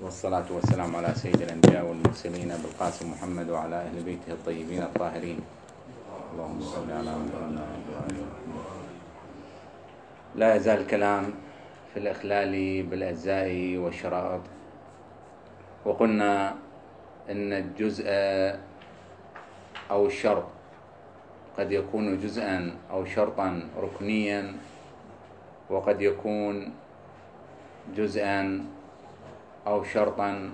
والصلاة والسلام على سيد الأنبياء والمرسلين أبي القاسم محمد وعلى أهل بيته الطيبين الطاهرين. اللهم صل على محمد. لا يزال الكلام في الإخلال بالأجزاء والشرائط، وقلنا إن الجزء أو الشرط قد يكون جزءا أو شرطا ركنيا، وقد يكون جزءا أو شرطا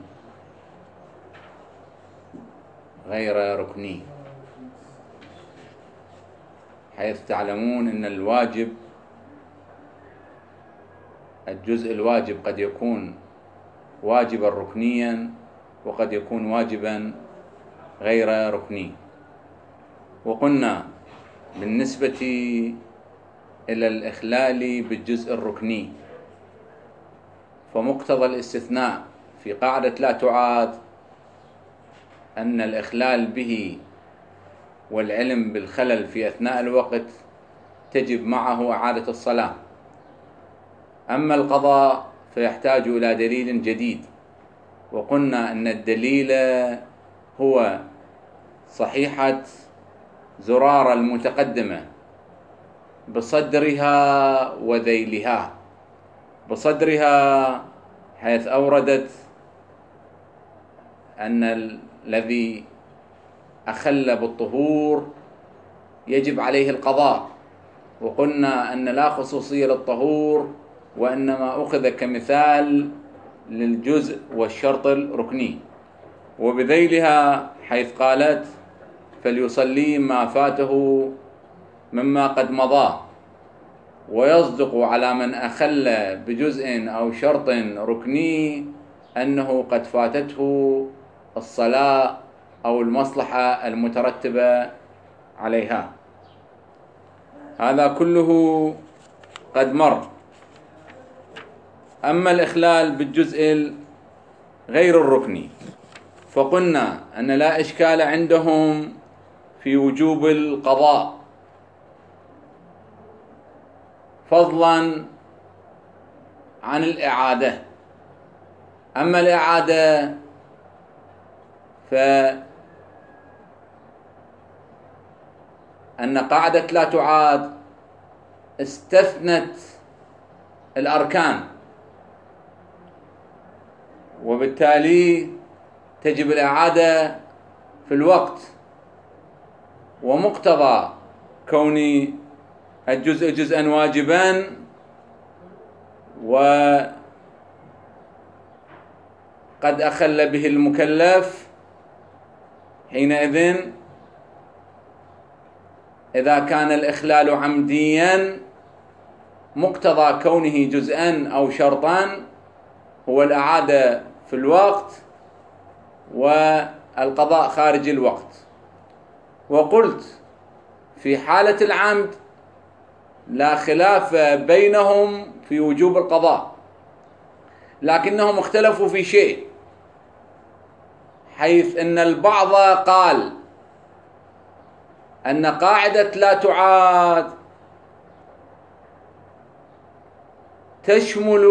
غير ركني، حيث تعلمون أن الواجب، الجزء الواجب قد يكون واجبا ركنيا وقد يكون واجبا غير ركني. وقلنا بالنسبة إلى الإخلال بالجزء الركني فمقتضى الاستثناء في قاعدة لا تعاد أن الإخلال به والعلم بالخلل في أثناء الوقت تجب معه إعادة الصلاة. أما القضاء فيحتاج إلى دليل جديد، وقلنا أن الدليل هو صحيحة زرارة المتقدمة بصدرها وذيلها. بصدرها حيث أوردت أن الذي أخل بالطهور يجب عليه القضاء، وقلنا أن لا خصوصية للطهور، وإنما أخذ كمثال للجزء والشرط الركني. وبذيلها حيث قالت فليصلي ما فاته مما قد مضى، ويصدق على من أخل بجزء أو شرط ركني أنه قد فاتته الصلاة أو المصلحة المترتبة عليها. هذا كله قد مر. أما الإخلال بالجزء غير الركني فقلنا أن لا إشكال عندهم في وجوب القضاء، فضلا عن الإعادة. أما الإعادة فأن قاعدة لا تعاد استثنت الأركان، وبالتالي تجب الإعادة في الوقت. ومقتضى كون الجزء جزءا واجبا وقد أخل به المكلف، حينئذ إذا كان الإخلال عمديا مقتضى كونه جزءا أو شرطا هو الإعادة في الوقت والقضاء خارج الوقت. وقلت في حالة العمد لا خلاف بينهم في وجوب القضاء، لكنهم اختلفوا في شيء، حيث أن البعض قال أن قاعدة لا تعاد تشمل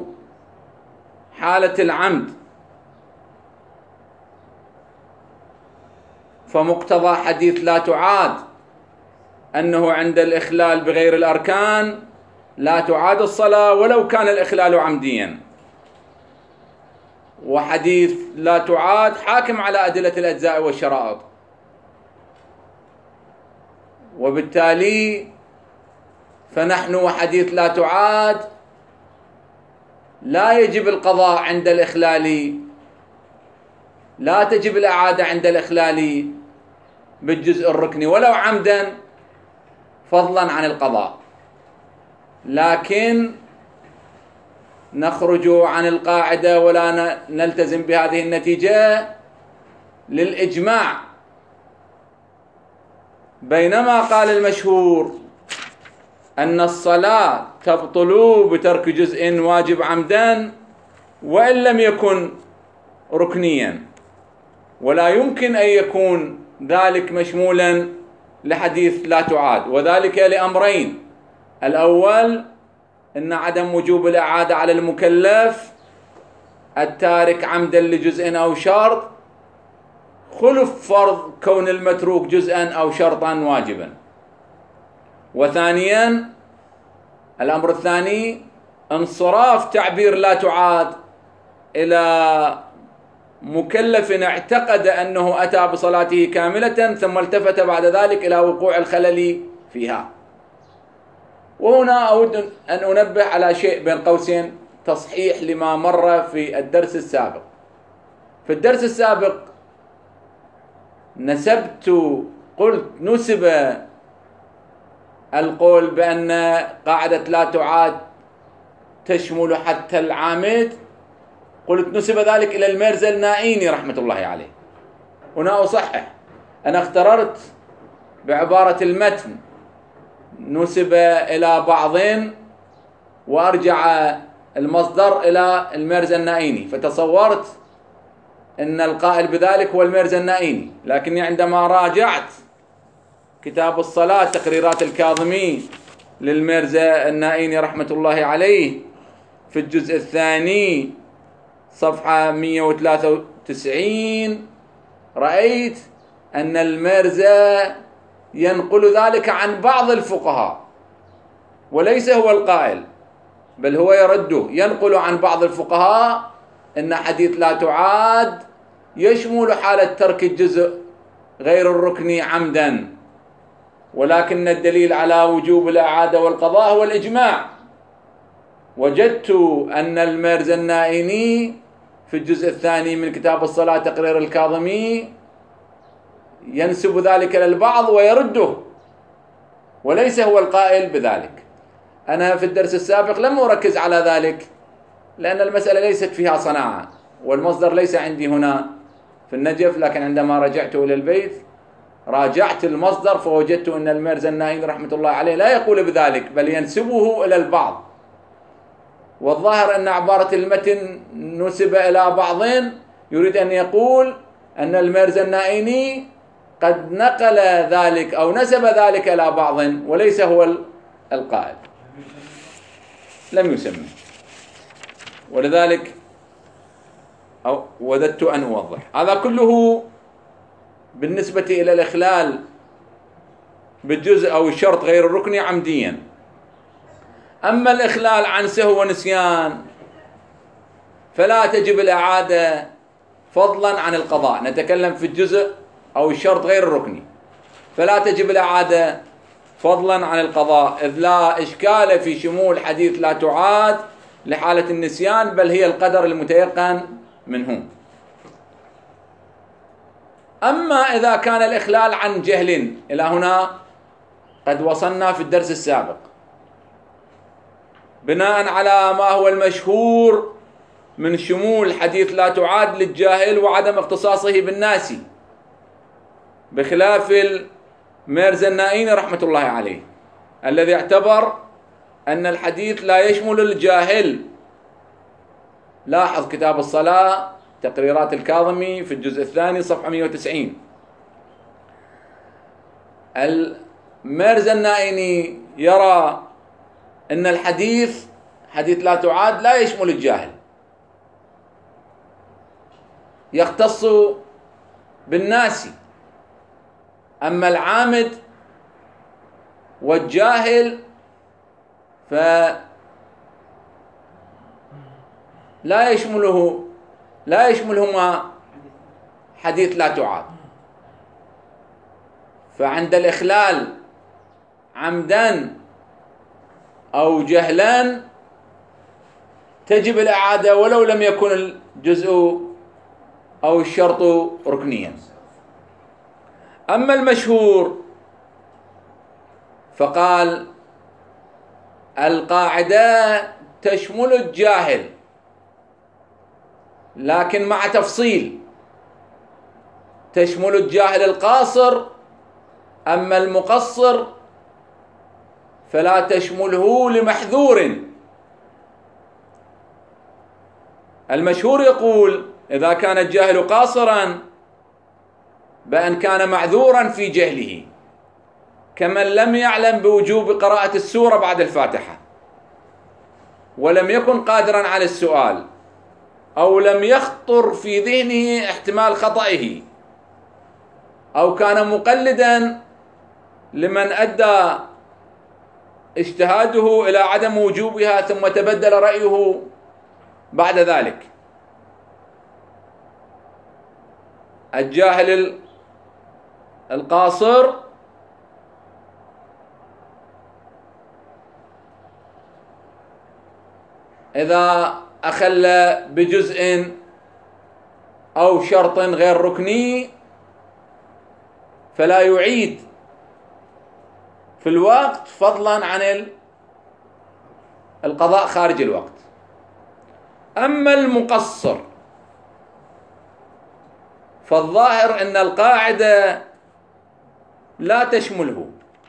حالة العمد، فمقتضى حديث لا تعاد أنه عند الإخلال بغير الأركان لا تعاد الصلاة ولو كان الإخلال عمديا، وحديث لا تعاد حاكم على أدلة الأجزاء والشرائط. وبالتالي فنحن وحديث لا تعاد لا يجب القضاء عند الإخلال، لا تجب الإعادة عند الإخلال بالجزء الركني ولو عمدا، فضلا عن القضاء. لكن نخرج عن القاعدة ولا نلتزم بهذه النتيجة للإجماع، بينما قال المشهور أن الصلاة تبطل بترك جزء واجب عمدا وإن لم يكن ركنيا، ولا يمكن أن يكون ذلك مشمولا لحديث لا تعاد، وذلك لأمرين: الأول أن عدم وجوب الإعادة على المكلف التارك عمدا لجزء أو شرط خلف فرض كون المتروك جزءا أو شرطا واجبا. وثانيا الأمر الثاني انصراف تعبير لا تعاد إلى مكلف اعتقد أنه أتى بصلاته كاملة ثم التفت بعد ذلك إلى وقوع الخلل فيها. وهنا أود أن أنبه على شيء بين قوسين تصحيح لما مر في الدرس السابق. في الدرس السابق نسب القول بأن قاعدة لا تعاد تشمل حتى العامد، قلت نسب ذلك إلى الميرزا النائيني رحمة الله عليه. هنا أصحح، أنا اختررت بعبارة المتن نسب إلى بعضين وأرجع المصدر إلى الميرزا النائيني، فتصورت أن القائل بذلك هو الميرزا النائيني، لكني عندما راجعت كتاب الصلاة تقريرات الكاظمي للميرزا النائيني رحمة الله عليه في الجزء الثاني صفحة 193 رأيت أن الميرزا ينقل ذلك عن بعض الفقهاء وليس هو القائل، بل هو يرده، ينقل عن بعض الفقهاء أن حديث لا تعاد يشمل حالة ترك الجزء غير الركني عمدا، ولكن الدليل على وجوب الإعادة والقضاء هو الإجماع. وجدت أن الميرزا النائيني في الجزء الثاني من كتاب الصلاة تقرير الكاظمي ينسب ذلك للبعض ويرده، وليس هو القائل بذلك. أنا في الدرس السابق لم أركز على ذلك لأن المسألة ليست فيها صناعة، والمصدر ليس عندي هنا في النجف، لكن عندما رجعت إلى البيت راجعت المصدر فوجدت أن الميرزا النائيني رحمة الله عليه لا يقول بذلك، بل ينسبه إلى البعض. والظاهر أن عبارة المتن نسب إلى بعضين يريد أن يقول أن الميرزا النائيني قد نقل ذلك أو نسب ذلك إلى بعض وليس هو القائل، لم يسمى. ولذلك وددت أن أوضح هذا كله بالنسبة إلى الإخلال بالجزء أو الشرط غير الركني عمديا. أما الإخلال عن سهو ونسيان فلا تجب الإعادة فضلا عن القضاء. نتكلم في الجزء أو الشرط غير الركني، فلا تجب الإعادة فضلا عن القضاء، إذ لا إشكال في شمول حديث لا تعاد لحالة النسيان، بل هي القدر المتيقن منه. أما إذا كان الإخلال عن جهل، إلى هنا قد وصلنا في الدرس السابق بناء على ما هو المشهور من شمول حديث لا تعاد للجاهل وعدم اختصاصه بالناس، بخلاف الميرزا النائيني رحمة الله عليه الذي اعتبر أن الحديث لا يشمل الجاهل. لاحظ كتاب الصلاة تقريرات الكاظمي في الجزء الثاني صفحة 190. الميرزا النائيني يرى أن الحديث حديث لا تعاد لا يشمل الجاهل، يختص بالناس، أما العامد والجاهل فلا يشملهما حديث لا تعاد. فعند الإخلال عمدا أو جهلا تجب الإعادة ولو لم يكن الجزء أو الشرط ركنيا. أما المشهور فقال القاعدة تشمل الجاهل لكن مع تفصيل، تشمل الجاهل القاصر، أما المقصر فلا تشمله لمحذور. المشهور يقول إذا كان الجاهل قاصرا بأن كان معذورا في جهله، كمن لم يعلم بوجوب قراءة السورة بعد الفاتحة ولم يكن قادرا على السؤال، أو لم يخطر في ذهنه احتمال خطئه، أو كان مقلدا لمن أدى اجتهاده إلى عدم وجوبها ثم تبدل رأيه بعد ذلك. الجاهل القاصر إذا أخل بجزء أو شرط غير ركني فلا يعيد في الوقت، فضلا عن القضاء خارج الوقت. أما المقصر فالظاهر أن القاعدة لا تشمله،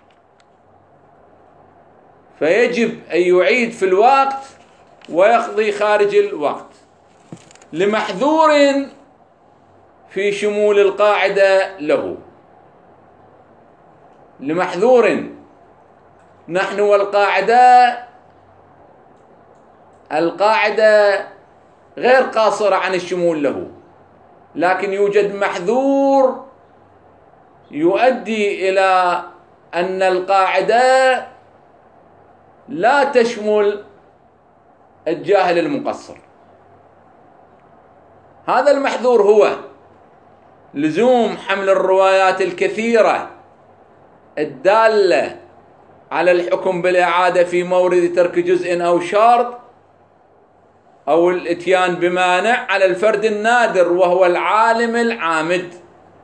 فيجب أن يعيد في الوقت ويقضي خارج الوقت، لمحذور في شمول القاعدة له. لمحذور. نحن القاعدة غير قاصرة عن الشمول له، لكن يوجد محذور يؤدي إلى أن القاعدة لا تشمل الجاهل المقصر. هذا المحذور هو لزوم حمل الروايات الكثيرة الدالة على الحكم بالإعادة في مورد ترك جزء أو شرط، أو الإتيان بمانع على الفرد النادر وهو العالم العامد.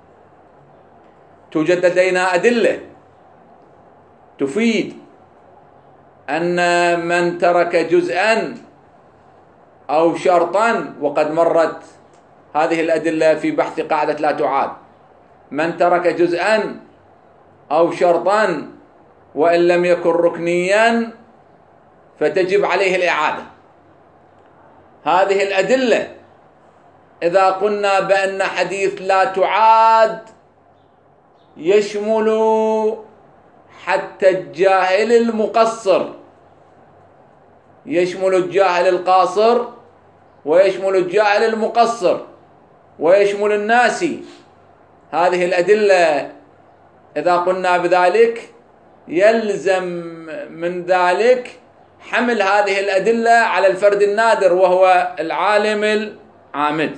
توجد لدينا أدلة تفيد أن من ترك جزءا أو شرطا، وقد مرت هذه الأدلة في بحث قاعدة لا تعاد، من ترك جزءا أو شرطا وإن لم يكن ركنيا فتجب عليه الإعادة. هذه الأدلة إذا قلنا بأن حديث لا تعاد يشمل حتى الجاهل المقصر، يشمل الجاهل القاصر ويشمل الجاهل المقصر ويشمل الناسي. هذه الأدلة إذا قلنا بذلك يلزم من ذلك حمل هذه الأدلة على الفرد النادر وهو العالم العامد.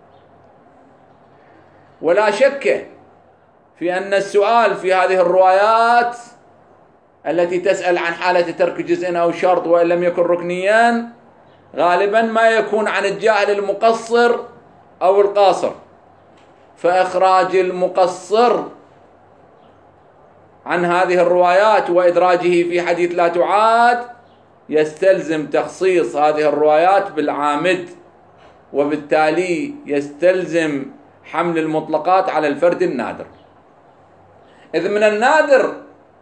ولا شك في أن السؤال في هذه الروايات التي تسأل عن حالة ترك جزء أو شرط وإن لم يكن ركنيا غالبا ما يكون عن الجاهل المقصر أو القاصر، فإخراج المقصر عن هذه الروايات وإدراجه في حديث لا تعاد يستلزم تخصيص هذه الروايات بالعامد، وبالتالي يستلزم حمل المطلقات على الفرد النادر. إذ من النادر،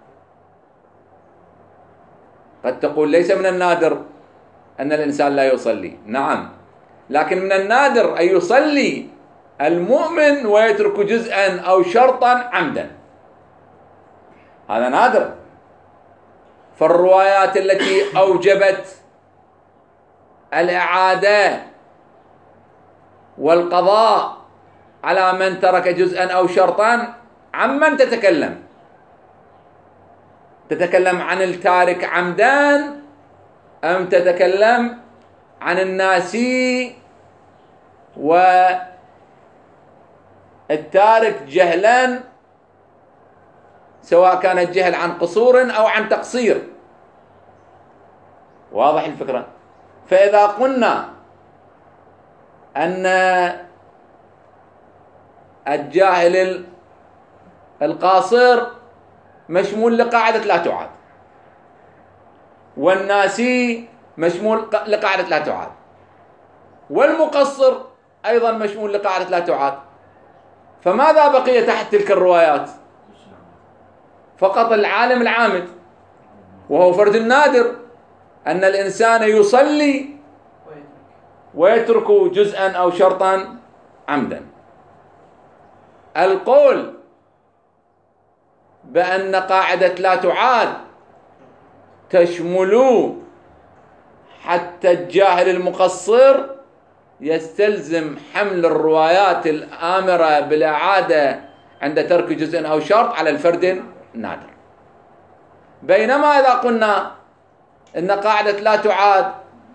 قد تقول ليس من النادر أن الإنسان لا يصلي، نعم، لكن من النادر أن يصلي المؤمن ويترك جزءا أو شرطا عمدا، هذا نادر. فالروايات التي أوجبت الإعادة والقضاء على من ترك جزءا أو شرطا عمن تتكلم؟ تتكلم عن التارك عمدان أم تتكلم عن الناسي والتارك جهلا، سواء كان الجهل عن قصور أو عن تقصير؟ واضح الفكرة؟ فإذا قلنا أن الجاهل القاصر مشمول لقاعدة لا تعاد، والناسي مشمول لقاعدة لا تعاد، والمقصر أيضا مشمول لقاعدة لا تعاد، فماذا بقي تحت تلك الروايات؟ فقط العالم العامد، وهو فرد النادر أن الإنسان يصلي ويترك جزءا أو شرطا عمدا. القول بأن قاعدة لا تعاد تشمل حتى الجاهل المقصر يستلزم حمل الروايات الآمرة بالإعادة عند ترك جزء أو شرط على الفرد النادر. بينما إذا قلنا إن قاعدة لا تعاد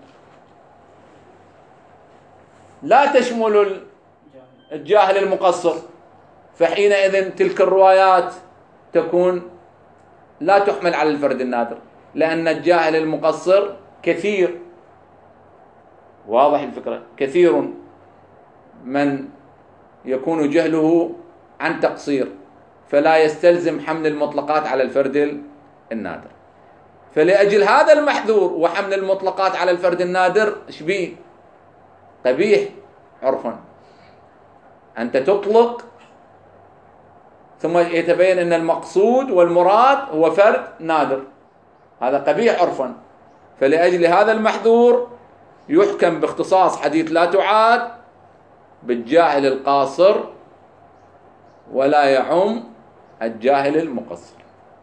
لا تشمل الجاهل المقصر، فحينئذ تلك الروايات تكون لا تحمل على الفرد النادر، لأن الجاهل المقصر كثير. واضح الفكرة؟ كثير من يكون جهله عن تقصير، فلا يستلزم حمل المطلقات على الفرد النادر. فلأجل هذا المحذور وحمل المطلقات على الفرد النادر شبيه قبيح عرفا. أنت تطلق ثم يتبين أن المقصود والمراد هو فرد نادر، هذا قبيح عرفا. فلأجل هذا المحذور يحكم باختصاص حديث لا تعاد بالجاهل القاصر ولا يعم الجاهل المقصر.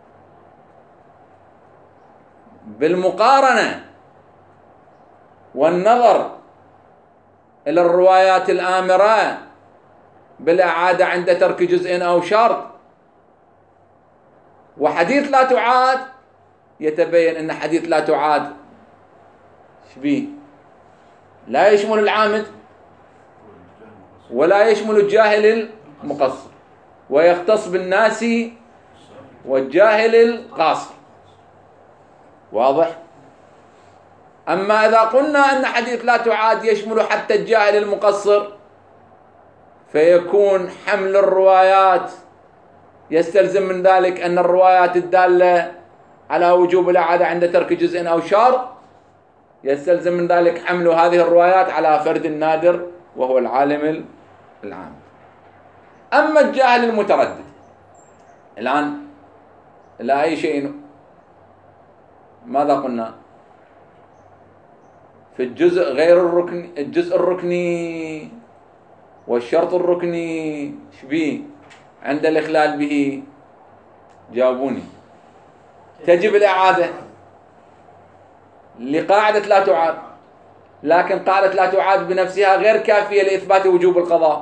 بالمقارنة والنظر إلى الروايات الآمرة بالإعادة عند ترك جزء أو شرط وحديث لا تعاد، يتبين أن حديث لا تعاد شبيه لا يشمل العامد ولا يشمل الجاهل المقصر، ويختص بالناس والجاهل القاصر. واضح؟ أما إذا قلنا أن حديث لا تعاد يشمل حتى الجاهل المقصر، فيكون حمل الروايات يستلزم من ذلك أن الروايات الدالة على وجوب الإعادة عند ترك جزء أو شرط يستلزم من ذلك حمل هذه الروايات على فرد النادر وهو العالم العام. أما الجاهل المتردد، الآن لا أي شيء ماذا قلنا في الجزء غير الركني، الجزء الركني والشرط الركني شبيه عند الإخلال به؟ جاوبوني. تجب الإعادة لقاعدة لا تعاد، لكن قاعدة لا تعاد بنفسها غير كافية لإثبات وجوب القضاء،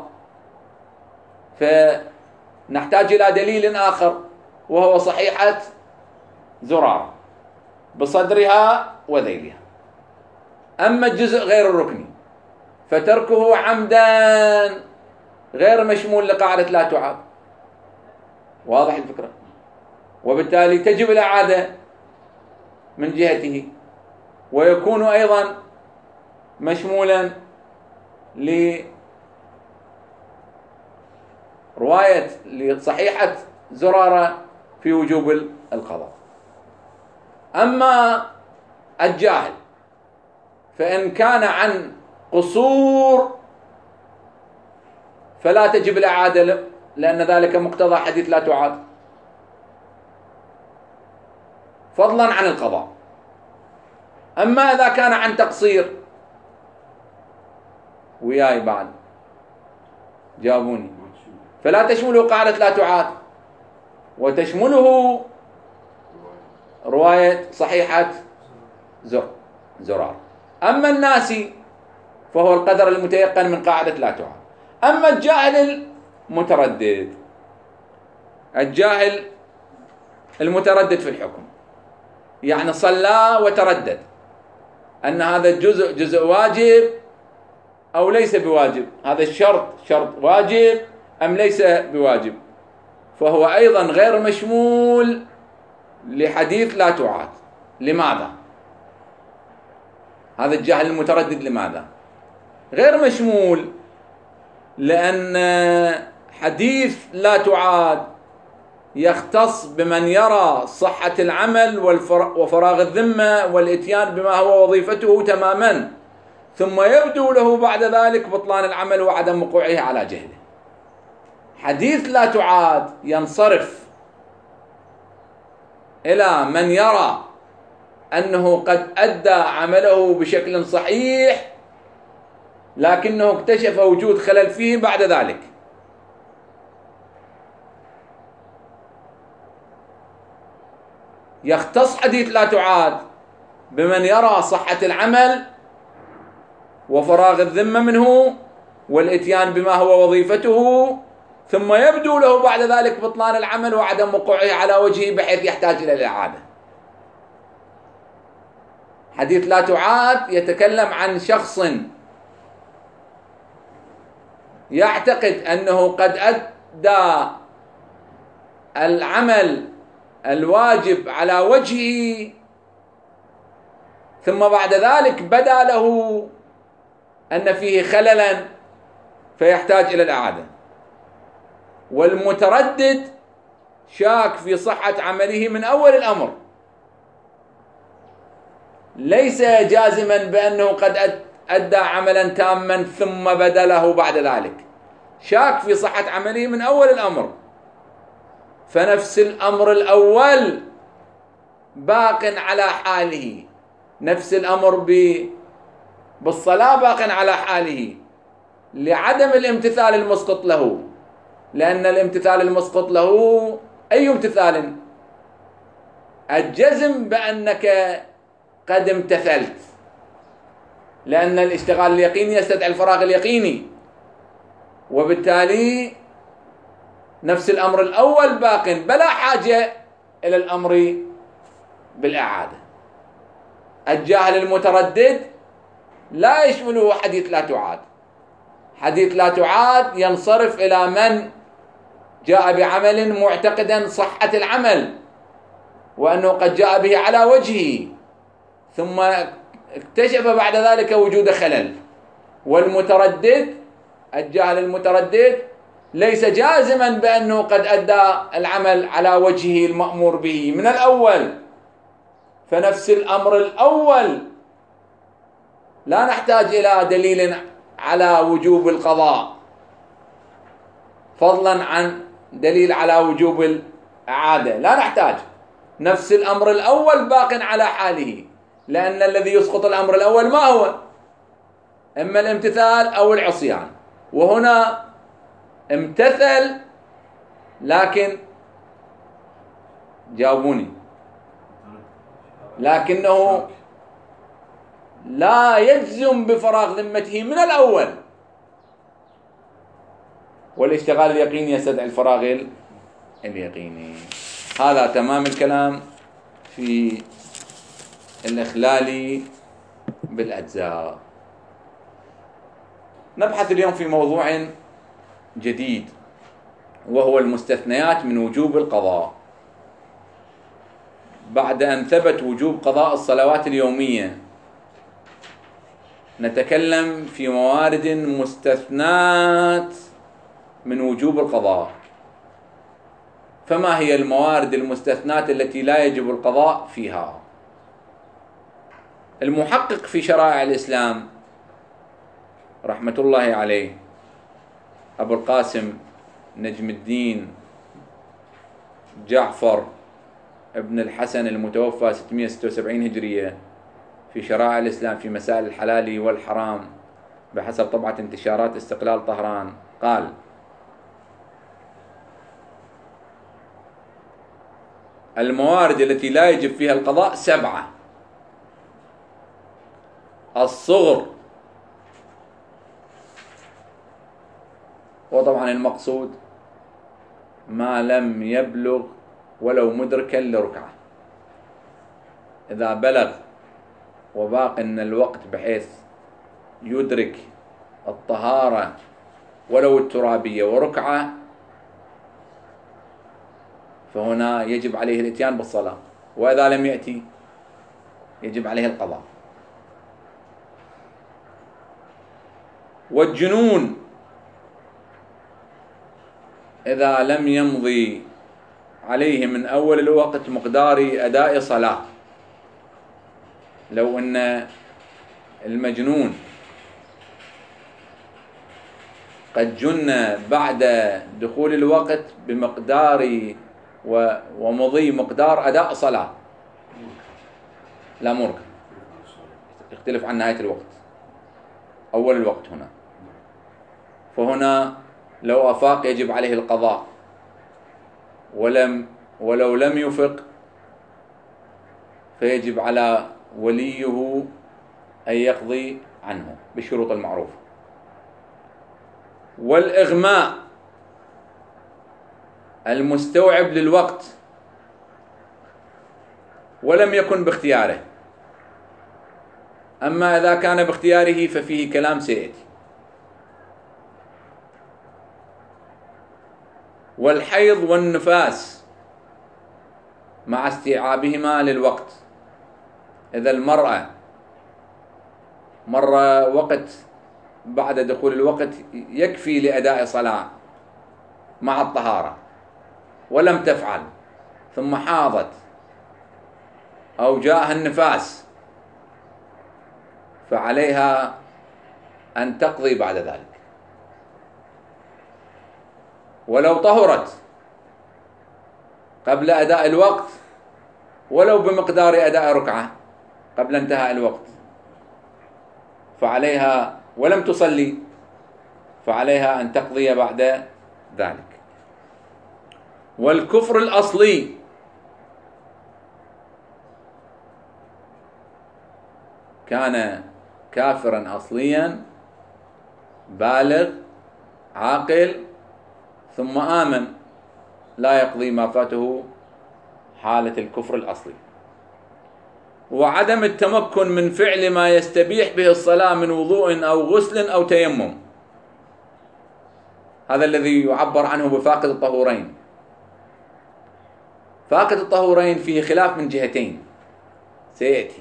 فنحتاج إلى دليل آخر وهو صحيحة زرارة بصدرها وذيلها. أما الجزء غير الركني فتركه عمدا غير مشمول لقاعدة لا تعاد. واضح الفكرة؟ وبالتالي تجب الإعادة من جهته، ويكون أيضا مشمولا لرواية لصحيحة زرارة في وجوب القضاء. أما الجاهل فإن كان عن قصور فلا تجب الإعادة، لأن ذلك مقتضى حديث لا تعاد، فضلا عن القضاء. أما إذا كان عن تقصير، وياي بعد جاوبوني، فلا تشمله قاعدة لا تعاد، وتشمله رواية صحيحة زرار. أما الناسي فهو القدر المتيقن من قاعدة لا تعاد. أما الجاهل المتردد، الجاهل المتردد في الحكم، يعني صلى وتردد أن هذا الجزء جزء واجب أو ليس بواجب، هذا الشرط شرط واجب أم ليس بواجب، فهو أيضا غير مشمول لحديث لا تعاد. لماذا؟ هذا الجاهل المتردد لماذا غير مشمول؟ لأن حديث لا تعاد يختص بمن يرى صحة العمل وفراغ الذمة والإتيان بما هو وظيفته تماما، ثم يبدو له بعد ذلك بطلان العمل وعدم وقوعه على جهله. حديث لا تعاد ينصرف إلى من يرى أنه قد أدى عمله بشكل صحيح لكنه اكتشف وجود خلل فيه بعد ذلك. يختص حديث لا تعاد بمن يرى صحة العمل وفراغ الذمة منه والإتيان بما هو وظيفته، ثم يبدو له بعد ذلك بطلان العمل وعدم وقوعه على وجهه بحيث يحتاج إلى الإعادة. حديث لا تعاد يتكلم عن شخص يعتقد أنه قد أدى العمل الواجب على وجهه، ثم بعد ذلك بدا له أن فيه خللا فيحتاج إلى الإعادة. والمتردد شاك في صحة عمله من أول الأمر، ليس جازما بأنه قد أدى عملا تاما ثم بدله بعد ذلك، شاك في صحة عمله من أول الأمر. فنفس الأمر الأول باق على حاله، نفس الأمر بالصلاة باق على حاله لعدم الامتثال المسقط له، لأن الامتثال المسقط له أي امتثال؟ الجزم بأنك قد امتثلت، لأن الاشتغال اليقيني يستدعي الفراغ اليقيني، وبالتالي نفس الأمر الأول باق بلا حاجة إلى الأمر بالإعادة. الجاهل المتردد لا يشمله حديث لا تعاد. حديث لا تعاد ينصرف إلى من جاء بعمل معتقدا صحة العمل وأنه قد جاء به على وجهه، ثم اكتشف بعد ذلك وجود خلل. والمتردد الجاهل المتردد ليس جازما بأنه قد أدى العمل على وجهه المأمور به من الأول. فنفس الأمر الأول لا نحتاج إلى دليل على وجوب القضاء فضلا عن دليل على وجوب الإعادة، لا نحتاج. نفس الأمر الأول باق على حاله، لأن الذي يسقط الأمر الأول ما هو؟ إما الامتثال أو العصيان. وهنا امتثل، لكن جاوبوني، لكنه لا يجزم بفراغ ذمته من الأول، والاشتغال اليقيني يستدعي الفراغ اليقيني. هذا تمام الكلام في الإخلال بالأجزاء. نبحث اليوم في موضوع جديد، وهو المستثنيات من وجوب القضاء. بعد أن ثبت وجوب قضاء الصلوات اليومية، نتكلم في موارد مستثنات من وجوب القضاء. فما هي الموارد المستثنات التي لا يجب القضاء فيها؟ المحقق في شرائع الإسلام رحمة الله عليه أبو القاسم نجم الدين جعفر ابن الحسن المتوفى 676 هجرية في شرائع الإسلام في مسائل الحلال والحرام بحسب طبعة انتشارات استقلال طهران قال: الموارد التي لا يجب فيها القضاء 7. الصغر، وطبعا المقصود ما لم يبلغ ولو مدركا لركعة. إذا بلغ وباق إن الوقت بحيث يدرك الطهارة ولو الترابية وركعة، فهنا يجب عليه الاتيان بالصلاة، وإذا لم يأتي يجب عليه القضاء. والجنون إذا لم يمضي عليه من أول الوقت مقدار أداء صلاة، لو أن المجنون قد جن بعد دخول الوقت بمقدار ومضي مقدار أداء صلاة، لا مرك، يختلف عن نهاية الوقت، أول الوقت هنا، فهنا لو أفاق يجب عليه القضاء، ولو لم يفق فيجب على وليه أن يقضي عنه بالشروط المعروفة. والإغماء المستوعب للوقت ولم يكن باختياره، أما إذا كان باختياره ففيه كلام سيأتي. والحيض والنفاس مع استيعابهما للوقت. إذا المرأة مر وقت بعد دخول الوقت يكفي لأداء صلاة مع الطهارة ولم تفعل، ثم حاضت أو جاءها النفاس، فعليها أن تقضي بعد ذلك. ولو طهرت قبل أداء الوقت ولو بمقدار أداء ركعة قبل انتهاء الوقت فعليها، ولم تصلي، فعليها أن تقضي بعد ذلك. والكفر الأصلي كان كافرا أصليا بالغ عاقل ثم آمن، لا يقضي ما فاته حالة الكفر الأصلي. وعدم التمكن من فعل ما يستبيح به الصلاة من وضوء أو غسل أو تيمم، هذا الذي يعبر عنه بفاقد الطهورين. فاقد الطهورين فيه خلاف من جهتين سيأتي،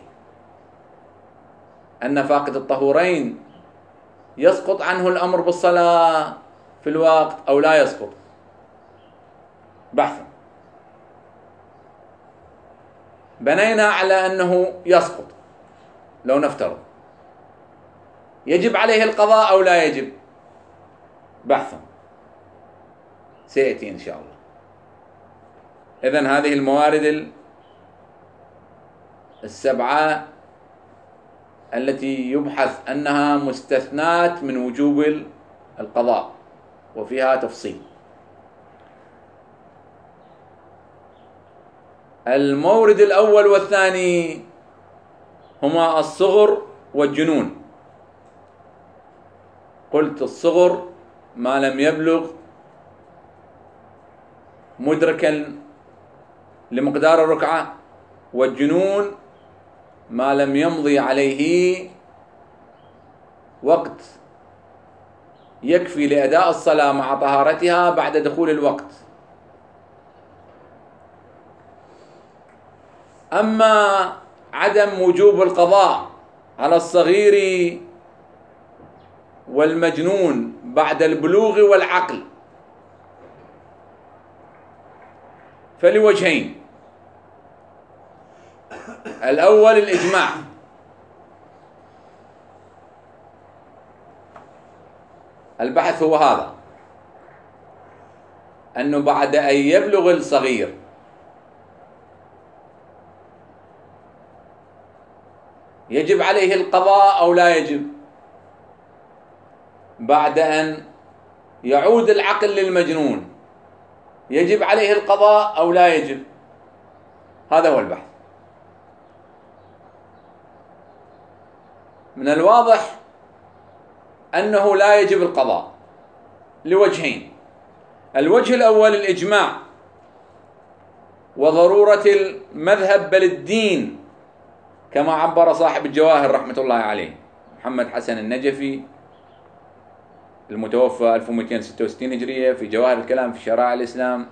أن فاقد الطهورين يسقط عنه الأمر بالصلاة في الوقت أو لا يسقط، بحث. بنينا على أنه يسقط. لو نفترض يجب عليه القضاء أو لا يجب، بحث سيأتي إن شاء الله. إذن هذه الموارد السبعة التي يبحث أنها مستثنات من وجوب القضاء وفيها تفصيل. المورد الأول والثاني هما الصغر والجنون. قلت الصغر ما لم يبلغ مدركا لمقدار الركعة، والجنون ما لم يمضي عليه وقت يكفي لأداء الصلاة مع طهارتها بعد دخول الوقت. أما عدم وجوب القضاء على الصغير والمجنون بعد البلوغ والعقل فلوجهين. الأول الإجماع، البحث هو هذا، أنه بعد أن يبلغ الصغير يجب عليه القضاء أو لا يجب، بعد أن يعود العقل للمجنون يجب عليه القضاء أو لا يجب. هذا هو البحث. من الواضح أنه لا يجب القضاء لوجهين. الوجه الأول الإجماع وضرورة المذهب بل الدين، كما عبر صاحب الجواهر رحمة الله عليه محمد حسن النجفي المتوفى 1266 هجرية في جواهر الكلام في شرائع الإسلام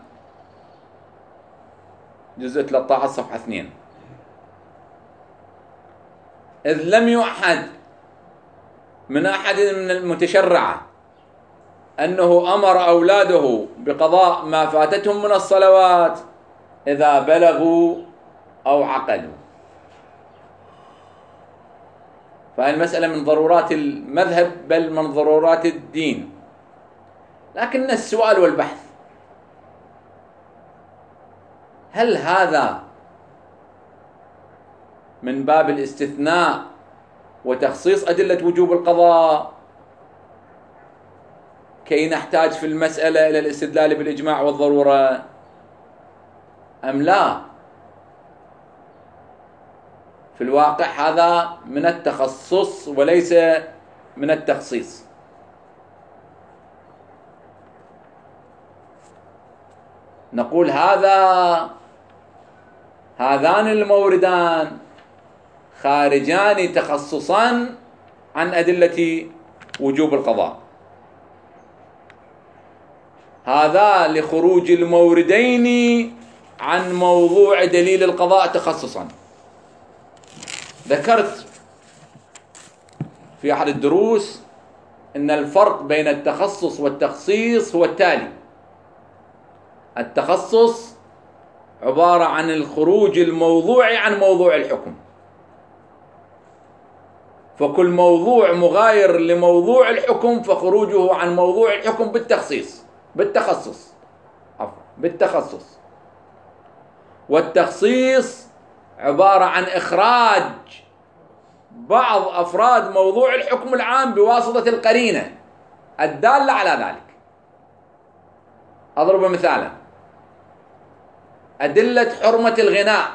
جزء 13 صفحة 2. إذ لم يعهد من أحد من المتشرعة أنه أمر أولاده بقضاء ما فاتتهم من الصلوات إذا بلغوا أو عقلوا، فالمسألة من ضرورات المذهب بل من ضرورات الدين. لكن السؤال والبحث، هل هذا من باب الاستثناء وتخصيص أدلة وجوب القضاء كي نحتاج في المسألة إلى الاستدلال بالإجماع والضرورة أم لا؟ في الواقع هذا من التخصص وليس من التخصيص. نقول هذان الموردان خارجان تخصصا عن أدلة وجوب القضاء. هذا لخروج الموردين عن موضوع دليل القضاء تخصصا. ذكرت في أحد الدروس أن الفرق بين التخصص والتخصيص هو التالي: التخصص عبارة عن الخروج الموضوعي عن موضوع الحكم، فكل موضوع مغاير لموضوع الحكم فخروجه عن موضوع الحكم بالتخصص. والتخصيص عبارة عن إخراج بعض أفراد موضوع الحكم العام بواسطة القرينة الدالة على ذلك. أضرب مثالا: أدلة حرمة الغناء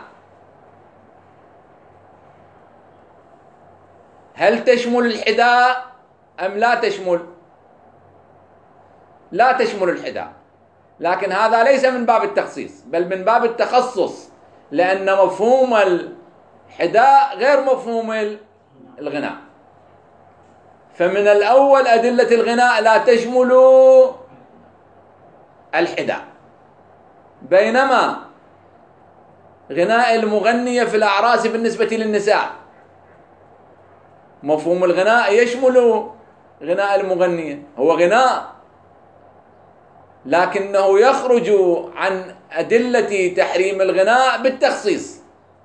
هل تشمل الحداء أم لا تشمل؟ لا تشمل الحداء، لكن هذا ليس من باب التخصيص بل من باب التخصص، لأن مفهوم الحداء غير مفهوم الغناء. فمن الأول أدلة الغناء لا تشمل الحداء، بينما غناء المغنية في الأعراس بالنسبة للنساء مفهوم الغناء يشمل غناء المغنية، هو غناء لكنه يخرج عن أدلة تحريم الغناء بالتخصيص،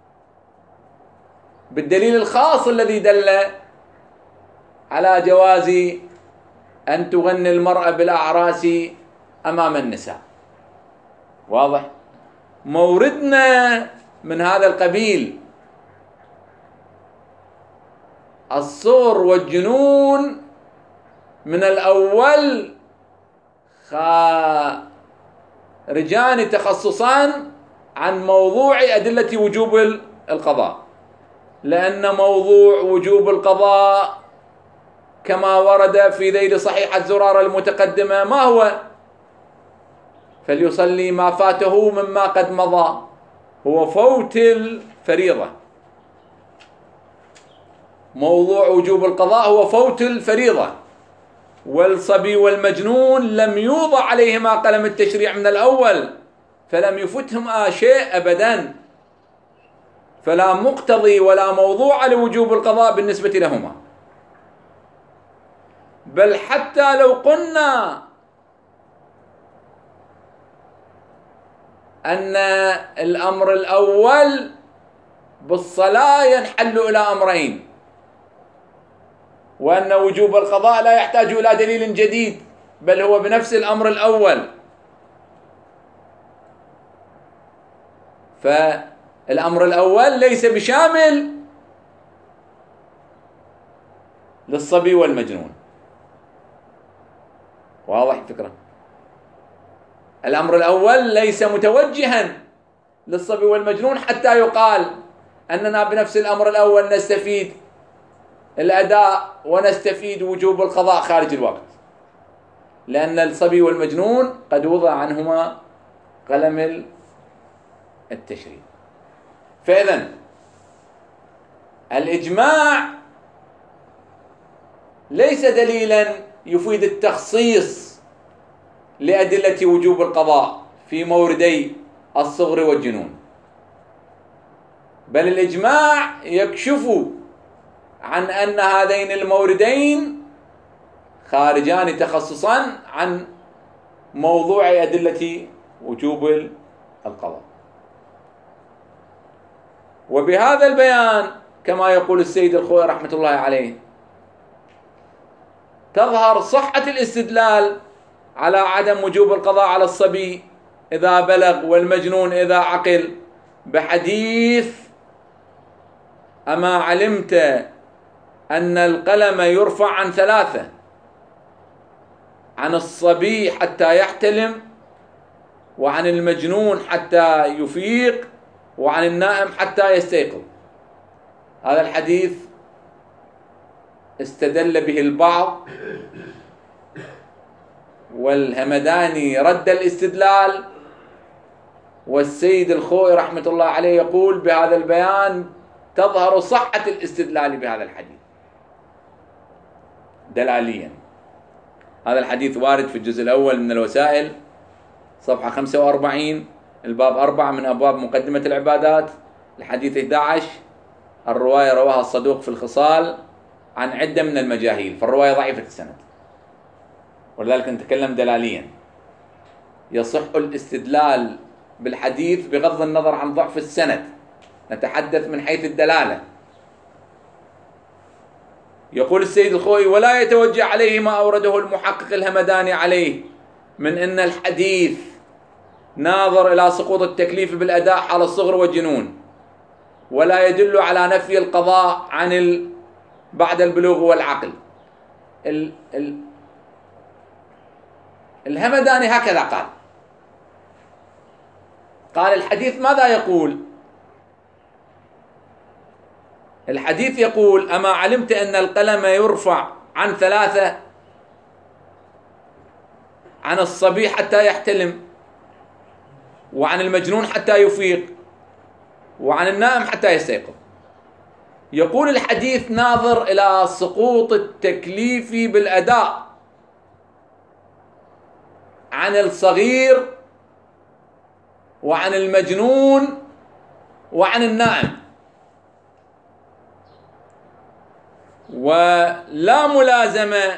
بالدليل الخاص الذي دل على جواز أن تغني المرأة بالأعراس أمام النساء. واضح؟ موردنا من هذا القبيل الصغر والجنون من الأول خارجان تخصصان عن موضوع أدلة وجوب القضاء، لأن موضوع وجوب القضاء كما ورد في ذيل صحيحة زرارة المتقدمة ما هو؟ فليصلي ما فاته مما قد مضى، هو فوت الفريضة. موضوع وجوب القضاء هو فوت الفريضة، والصبي والمجنون لم يوضع عليهما قلم التشريع من الأول، فلم يفتهما شيء أبدا، فلا مقتضي ولا موضوع لوجوب القضاء بالنسبة لهما. بل حتى لو قلنا أن الأمر الأول بالصلاة ينحل إلى أمرين، وأن وجوب القضاء لا يحتاج إلى دليل جديد بل هو بنفس الأمر الأول، فالأمر الأول ليس بشامل للصبي والمجنون. واضح الفكرة؟ الأمر الأول ليس متوجها للصبي والمجنون حتى يقال أننا بنفس الأمر الأول نستفيد الأداء ونستفيد وجوب القضاء خارج الوقت، لأن الصبي والمجنون قد وضع عنهما قلم التشريع. فإذن الإجماع ليس دليلا يفيد التخصيص لأدلة وجوب القضاء في موردي الصغر والجنون، بل الإجماع يكشف عن أن هذين الموردين خارجان تخصصا عن موضوع أدلة وجوب القضاء. وبهذا البيان كما يقول السيد الخوئي رحمة الله عليه تظهر صحة الاستدلال على عدم وجوب القضاء على الصبي إذا بلغ والمجنون إذا عقل بحديث: أما علمت أن القلم يرفع عن ثلاثة: عن الصبي حتى يحتلم، وعن المجنون حتى يفيق، وعن النائم حتى يستيقظ. هذا الحديث استدل به البعض، والهمداني رد الاستدلال، والسيد الخوئي رحمة الله عليه يقول بهذا البيان تظهر صحة الاستدلال بهذا الحديث دلاليا. هذا الحديث وارد في الجزء الأول من الوسائل صفحة 45 الباب 4 من أبواب مقدمة العبادات، الحديث 11. الرواية رواها الصدوق في الخصال عن عدة من المجاهيل، فالرواية ضعيفة السند، ولذلك نتكلم دلاليا. يصح الاستدلال بالحديث بغض النظر عن ضعف السند، نتحدث من حيث الدلالة. يقول السيد الخوئي: ولا يتوجه عليه ما أورده المحقق الهمداني عليه من أن الحديث ناظر إلى سقوط التكليف بالأداء حال الصغر والجنون، ولا يدل على نفي القضاء عن بعد البلوغ والعقل. الهمداني هكذا قال الحديث ماذا يقول؟ الحديث يقول: أما علمت أن القلم يرفع عن 3، عن الصبي حتى يحتلم، وعن المجنون حتى يفيق، وعن النائم حتى يستيقظ. يقول الحديث ناظر إلى سقوط التكليف بالأداء عن الصغير وعن المجنون وعن النائم، ولا ملازمة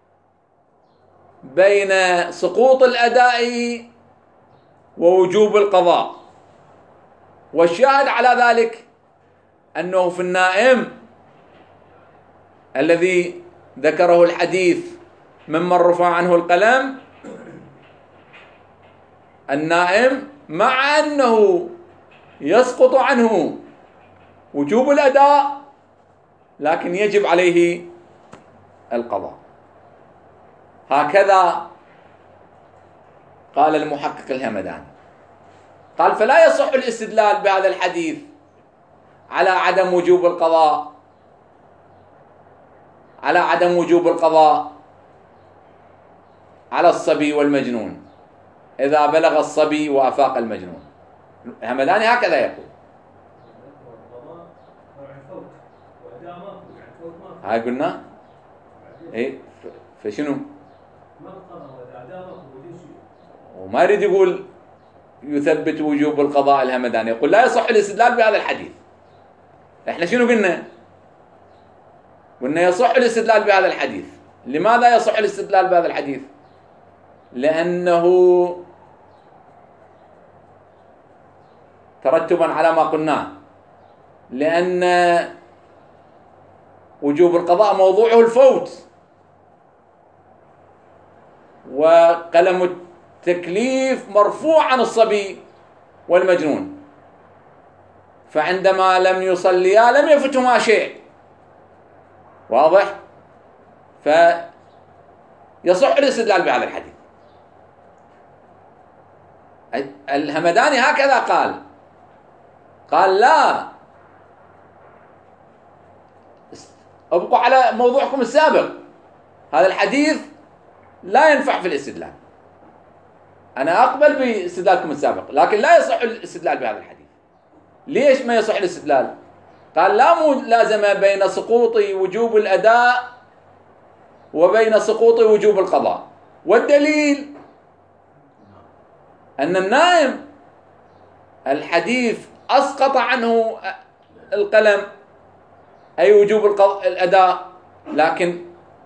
بين سقوط الأداء ووجوب القضاء. والشاهد على ذلك أنه في النائم الذي ذكره الحديث ممن رفع عنه القلم، النائم مع أنه يسقط عنه وجوب الأداء لكن يجب عليه القضاء. هكذا قال المحقق الهمداني. قال: فلا يصح الاستدلال بهذا الحديث على عدم وجوب القضاء على الصبي والمجنون إذا بلغ الصبي وأفاق المجنون. الهمداني هكذا يقول. هاي قلنا ايه، فشنو؟ وما يريد يقول يثبت وجوب القضاء. الهمداني يقول لا يصح الاستدلال بهذا الحديث. احنا شنو قلنا؟ قلنا يصح الاستدلال بهذا الحديث. لماذا يصح الاستدلال بهذا الحديث؟ لأنه ترتبا على ما قلناه، لأن وجوب القضاء موضوعه الفوت، وقلم التكليف مرفوع عن الصبي والمجنون، فعندما لم يصليا لم يفتهما شيء. واضح؟ فيصح الاستدلال بهذا الحديث. الهمداني هكذا قال لا، ابقوا على موضوعكم السابق، هذا الحديث لا ينفع في الاستدلال. أنا أقبل باستدلالكم السابق، لكن لا يصح الاستدلال بهذا الحديث. ليش ما يصح الاستدلال؟ قال لا ملازمة بين سقوط وجوب الأداء وبين سقوط وجوب القضاء، والدليل أن النائم الحديث أسقط عنه القلم أي وجوب الأداء، لكن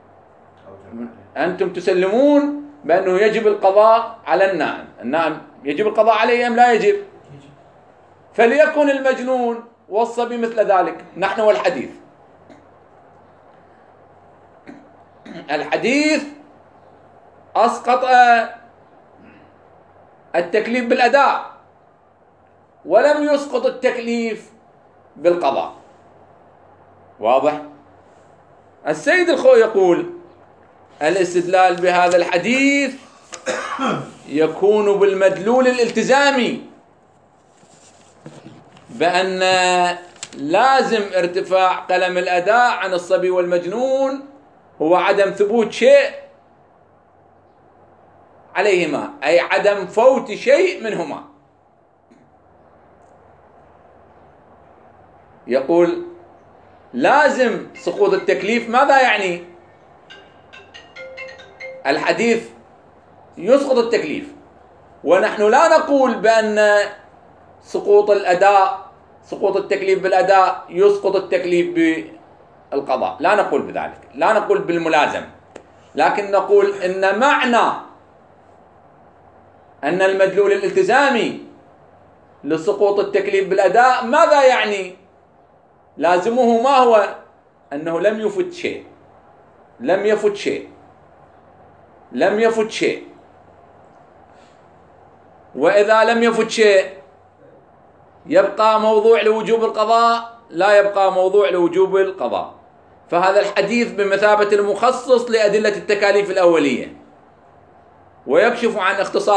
أنتم تسلمون بأنه يجب القضاء على النائم. النائم يجب القضاء عليه أم لا يجب؟ فليكن المجنون والصبي مثل ذلك، نحن والحديث. الحديث أسقط التكليف بالأداء ولم يسقط التكليف بالقضاء. واضح؟ السيد الخوئي يقول الاستدلال بهذا الحديث يكون بالمدلول الالتزامي، بأن لازم ارتفاع قلم الأداء عن الصبي والمجنون هو عدم ثبوت شيء عليهما، أي عدم فوت شيء منهما. يقول لازم سقوط التكليف. ماذا يعني؟ الحديث يسقط التكليف، ونحن لا نقول بأن سقوط الأداء، سقوط التكليف بالأداء يسقط التكليف بالقضاء، لا نقول بذلك، لا نقول بالملازم، لكن نقول إن معنى أن المدلول الالتزامي لسقوط التكليف بالأداء ماذا يعني؟ لازمه ما هو؟ أنه لم يفت شيء، لم يفت شيء، لم يفت شيء. وإذا لم يفت شيء يبقى موضوع لوجوب القضاء؟ لا يبقى موضوع لوجوب القضاء. فهذا الحديث بمثابة المخصص لأدلة التكاليف الأولية، ويكشف عن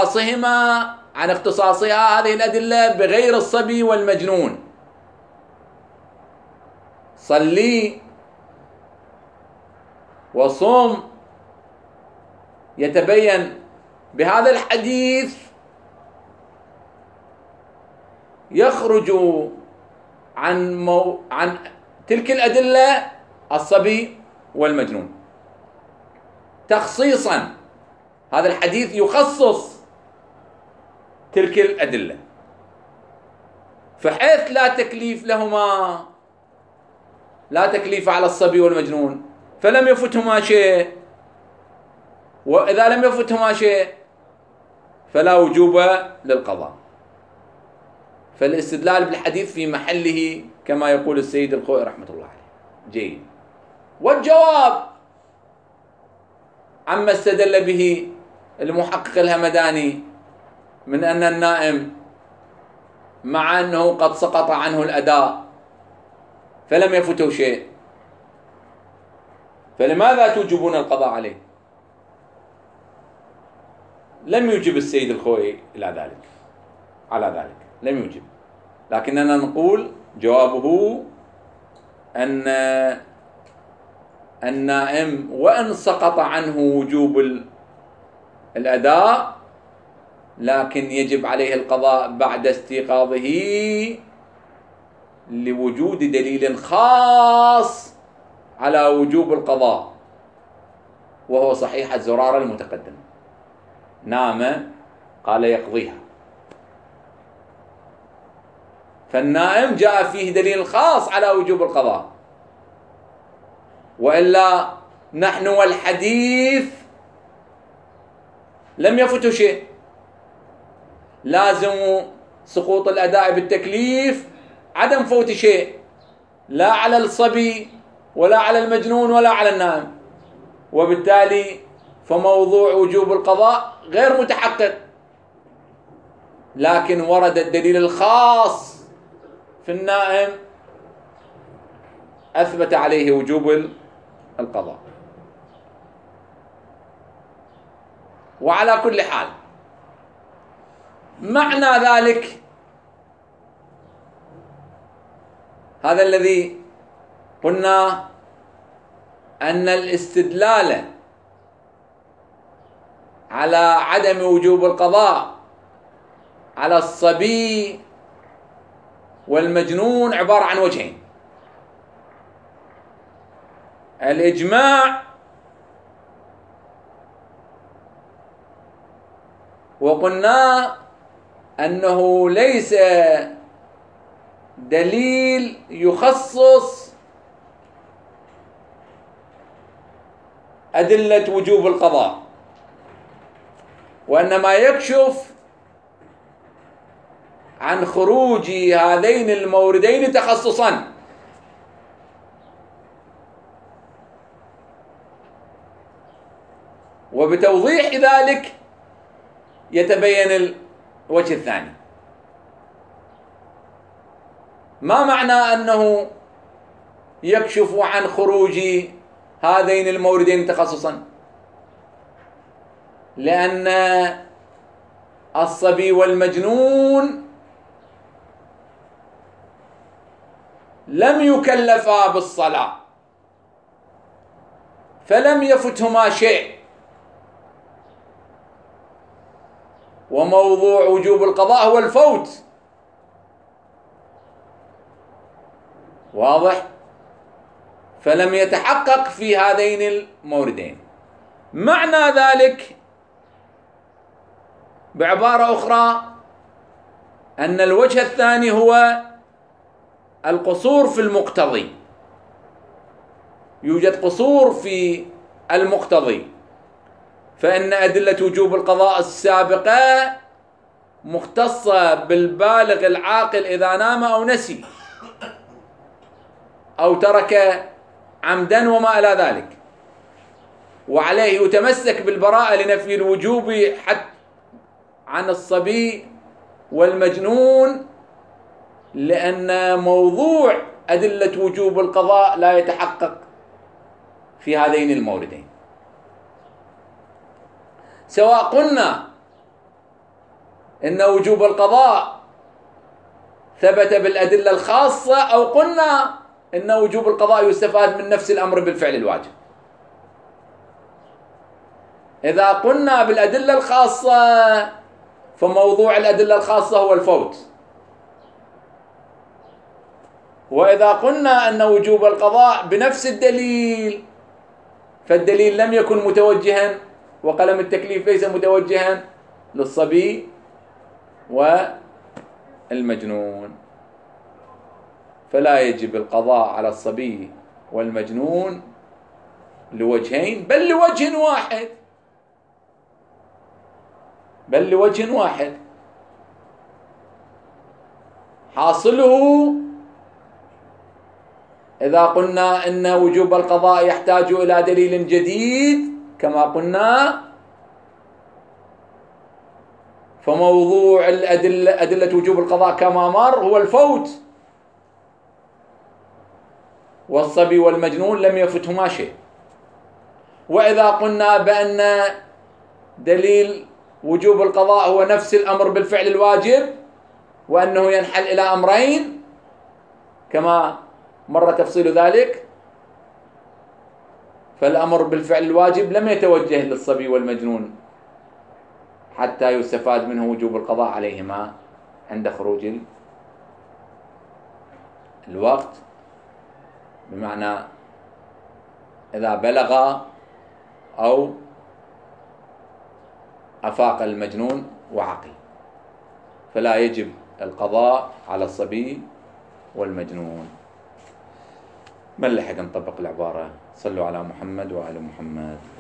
اختصاصها هذه الأدلة بغير الصبي والمجنون. صلي وصوم يتبين بهذا الحديث يخرج عن تلك الأدلة الصبي والمجنون تخصيصا. هذا الحديث يخصص تلك الأدلة، فحيث لا تكليف لهما، لا تكليف على الصبي والمجنون، فلم يفتهما شيء، وإذا لم يفتهما شيء فلا وجوب للقضاء. فالاستدلال بالحديث في محله كما يقول السيد الخوئي رحمة الله عليه جيد. والجواب عما استدل به المحقق الهمداني من أن النائم مع أنه قد سقط عنه الأداء فلم يفته شيء، فلماذا توجبون القضاء عليه؟ لم يجب السيد الخوئي على ذلك لم يجب، لكننا نقول جوابه أن النائم وإن سقط عنه وجوب الأداء لكن يجب عليه القضاء بعد استيقاظه لوجود دليل خاص على وجوب القضاء، وهو صحيح الزرارة المتقدم، نام قال يقضيها، فالنائم جاء فيه دليل خاص على وجوب القضاء. وإلا نحن والحديث لم يفته شيء، لازم سقوط الأداء بالتكليف عدم فوت شيء، لا على الصبي ولا على المجنون ولا على النائم، وبالتالي فموضوع وجوب القضاء غير متحقق. لكن ورد الدليل الخاص في النائم أثبت عليه وجوب القضاء. وعلى كل حال معنى ذلك هذا الذي قلنا أن الاستدلال على عدم وجوب القضاء على الصبي والمجنون عبارة عن وجهين: الإجماع، وقلنا أنه ليس دليل يخصص أدلة وجوب القضاء، وإنما يكشف عن خروج هذين الموردين تخصصا. وبتوضيح ذلك يتبين الوجه الثاني. ما معنى أنه يكشف عن خروج هذين الموردين تخصصا؟ لأن الصبي والمجنون لم يكلفا بالصلاة فلم يفتهما شيء، وموضوع وجوب القضاء هو الفوت. واضح؟ فلم يتحقق في هذين الموردين. معنى ذلك بعبارة أخرى أن الوجه الثاني هو القصور في المقتضي، يوجد قصور في المقتضي، فإن أدلة وجوب القضاء السابقة مختصة بالبالغ العاقل إذا نام أو نسي أو ترك عمدا وما إلى ذلك، وعليه يتمسك بالبراءة لنفي الوجوب حتى عن الصبي والمجنون، لأن موضوع أدلة وجوب القضاء لا يتحقق في هذين الموردين. سواء قلنا إن وجوب القضاء ثبت بالأدلة الخاصة أو قلنا إن وجوب القضاء يستفاد من نفس الأمر بالفعل الواجب. إذا قلنا بالأدلة الخاصة فموضوع الأدلة الخاصة هو الفوت، وإذا قلنا أن وجوب القضاء بنفس الدليل فالدليل لم يكن متوجها، وقلم التكليف ليس متوجها للصبي والمجنون، فلا يجب القضاء على الصبي والمجنون لوجهين بل لوجه واحد، بل لوجه واحد. حاصله إذا قلنا إن وجوب القضاء يحتاج إلى دليل جديد كما قلنا، فموضوع أدلة وجوب القضاء كما مر هو الفوت، والصبي والمجنون لم يفتهما شيء. وإذا قلنا بأن دليل وجوب القضاء هو نفس الأمر بالفعل الواجب، وأنه ينحل إلى أمرين كما مر تفصيل ذلك، فالأمر بالفعل الواجب لم يتوجه للصبي والمجنون حتى يستفاد منه وجوب القضاء عليهما عند خروج الوقت، بمعنى إذا بلغ أو أفاق المجنون وعقل، فلا يجب القضاء على الصبي والمجنون. من لحق نطبق العبارة؟ صلوا على محمد وآل محمد.